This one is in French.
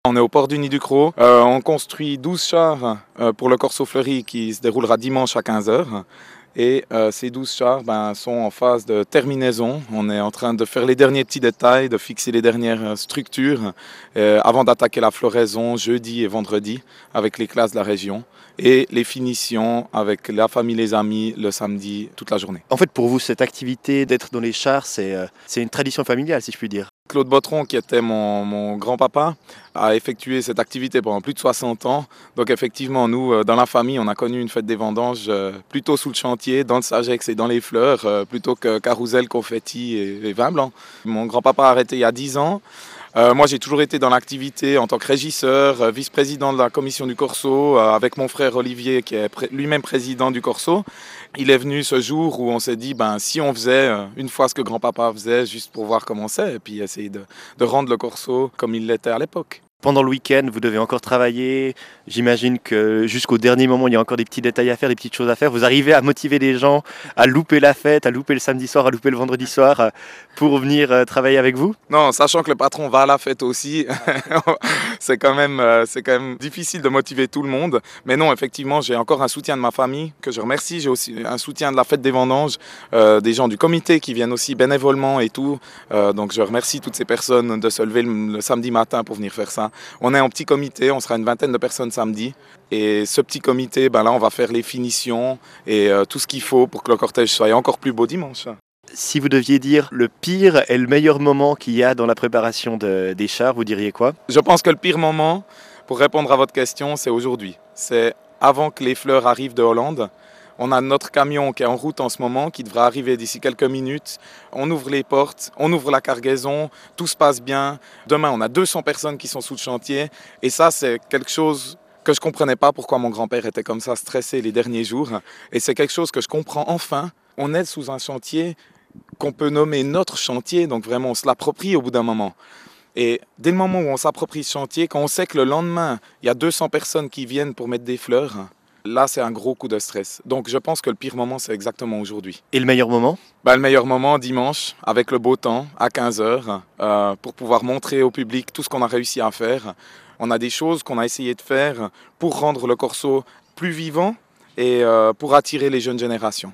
On est au port du Nid du Cros. On construit 12 chars pour le Corso Fleuri qui se déroulera dimanche à 15 heures. Et ces 12 chars sont en phase de terminaison. On est en train de faire les derniers petits détails, de fixer les dernières structures avant d'attaquer la floraison jeudi et vendredi avec les classes de la région. Et les finitions avec la famille, les amis, le samedi, toute la journée. En fait, pour vous, cette activité d'être dans les chars, c'est une tradition familiale, si je puis dire. Claude Bottron, qui était mon grand-papa, a effectué cette activité pendant plus de 60 ans. Donc effectivement, nous, dans la famille, on a connu une fête des vendanges plutôt sous le chantier, dans le Sagex et dans les fleurs, plutôt que carrousel, confetti et vin blanc. Mon grand-papa a arrêté il y a 10 ans. Moi, j'ai toujours été dans l'activité en tant que régisseur, vice-président de la commission du Corso, avec mon frère Olivier, qui est lui-même président du Corso. Il est venu ce jour où on s'est dit, si on faisait une fois ce que grand-papa faisait, juste pour voir comment c'est, et puis essayer de rendre le Corso comme il l'était à l'époque. Pendant le week-end, vous devez encore travailler. J'imagine que jusqu'au dernier moment, il y a encore des petits détails à faire, des petites choses à faire. Vous arrivez à motiver les gens à louper la fête, à louper le samedi soir, à louper le vendredi soir pour venir travailler avec vous? Non, sachant que le patron va à la fête aussi, c'est quand même difficile de motiver tout le monde. Mais non, effectivement, j'ai encore un soutien de ma famille que je remercie. J'ai aussi un soutien de la fête des vendanges, des gens du comité qui viennent aussi bénévolement et tout. Donc je remercie toutes ces personnes de se lever le samedi matin pour venir faire ça. On est en petit comité, on sera une vingtaine de personnes samedi. Et ce petit comité, là, on va faire les finitions et tout ce qu'il faut pour que le cortège soit encore plus beau dimanche. Si vous deviez dire le pire et le meilleur moment qu'il y a dans la préparation des chars, vous diriez quoi? Je pense que le pire moment, pour répondre à votre question, c'est aujourd'hui. C'est avant que les fleurs arrivent de Hollande. On a notre camion qui est en route en ce moment, qui devra arriver d'ici quelques minutes. On ouvre les portes, on ouvre la cargaison, tout se passe bien. Demain, on a 200 personnes qui sont sous le chantier. Et ça, c'est quelque chose que je ne comprenais pas pourquoi mon grand-père était comme ça, stressé les derniers jours. Et c'est quelque chose que je comprends enfin. On est sous un chantier qu'on peut nommer notre chantier, donc vraiment on se l'approprie au bout d'un moment. Et dès le moment où on s'approprie ce chantier, quand on sait que le lendemain, il y a 200 personnes qui viennent pour mettre des fleurs, là, c'est un gros coup de stress. Donc, je pense que le pire moment, c'est exactement aujourd'hui. Et le meilleur moment? Le meilleur moment, dimanche, avec le beau temps, à 15 heures, pour pouvoir montrer au public tout ce qu'on a réussi à faire. On a des choses qu'on a essayé de faire pour rendre le Corso plus vivant et pour attirer les jeunes générations.